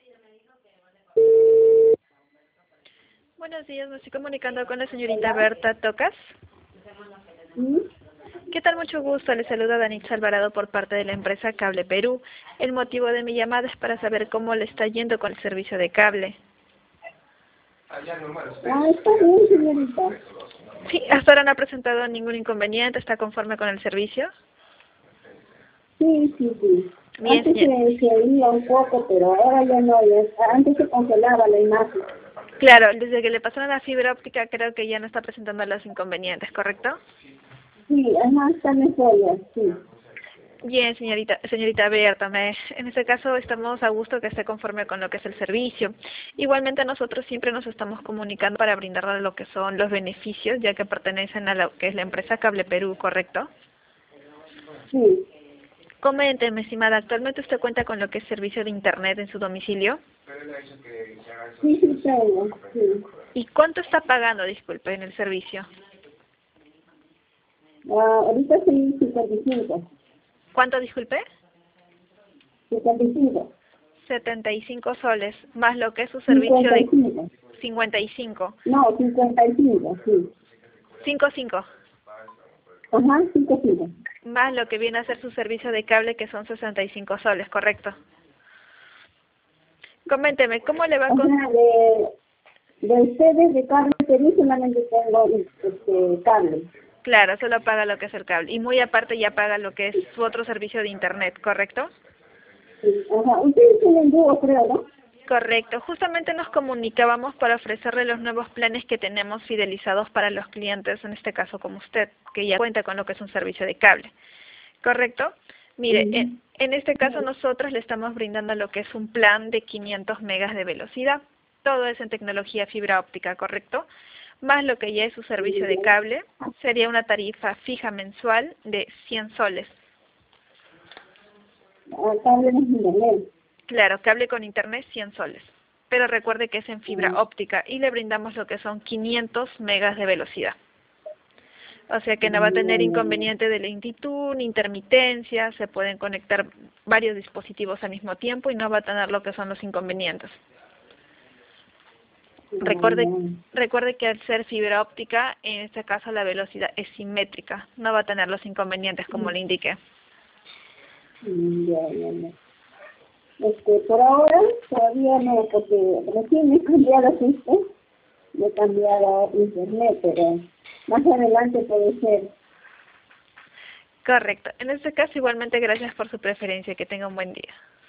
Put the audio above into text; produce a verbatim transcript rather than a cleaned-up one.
Buenos días, me estoy comunicando con la señorita Berta Tocas. ¿Sí? ¿Qué tal? Mucho gusto. Le saluda Danitza Alvarado por parte de la empresa Cable Perú. El motivo de mi llamada es para saber cómo le está yendo con el servicio de cable. Ah, está bien, señorita. Sí, hasta ahora no ha presentado ningún inconveniente. ¿Está conforme con el servicio? Sí, sí, sí. Bien, Antes señor. se, se iba un poco, pero ahora ya no. Ya, antes se congelaba la imagen. Claro, desde que le pasaron la fibra óptica creo que ya no está presentando los inconvenientes, ¿correcto? Sí, ajá, está mejor ya, sí. Bien, señorita, señorita Berta, me, en este caso estamos a gusto que esté conforme con lo que es el servicio. Igualmente nosotros siempre nos estamos comunicando para brindarle lo que son los beneficios, ya que pertenecen a lo que es la empresa Cable Perú, ¿correcto? Sí, Coménteme, estimada, ¿actualmente usted cuenta con lo que es servicio de internet en su domicilio? sí, sí tengo, sí. ¿Y cuánto está pagando, disculpe, en el servicio? Ah, ahorita sí, cincuenta y cinco. ¿Cuánto, disculpe? cincuenta y cinco. setenta y cinco soles, más lo que es su servicio cincuenta y de cinco. cincuenta y cinco. No, cincuenta y cinco, sí. cincuenta y cinco. Ajá, cincuenta y cinco. Más lo que viene a ser su servicio de cable, que son sesenta y cinco soles, ¿correcto? Coménteme, ¿cómo le va O con...? sea, de, de ustedes de cable Perú solamente tengo este, cable. Claro, solo paga lo que es el cable. Y muy aparte ya paga lo que es su otro servicio de internet, ¿correcto? Sí, ajá. Ustedes tienen dúo, creo, ¿no? Correcto. Justamente nos comunicábamos para ofrecerle los nuevos planes que tenemos fidelizados para los clientes, en este caso como usted, que ya cuenta con lo que es un servicio de cable. ¿Correcto? Mire, en, Sí. en este caso nosotros le estamos brindando lo que es un plan de quinientos megas de velocidad. Todo es en tecnología fibra óptica, ¿correcto? Más lo que ya es su servicio de cable, sería una tarifa fija mensual de cien soles. Ah, cable no es internet. Claro, cable con internet cien soles. Pero recuerde que es en fibra Ah, óptica y le brindamos lo que son quinientos megas de velocidad. O sea que no va a ya, tener ya, ya. inconveniente de lentitud, ni intermitencia, se pueden conectar varios dispositivos al mismo tiempo y no va a tener lo que son los inconvenientes. Recuerde, recuerde que al ser fibra óptica, en este caso la velocidad es simétrica, no va a tener los inconvenientes como le indiqué. Mm, ya, ya, ya. Este, por ahora todavía no, porque recién me he cambiado justo, me he cambiado a internet, pero más adelante puede ser. Correcto. En este caso igualmente gracias por su preferencia, que tenga un buen día.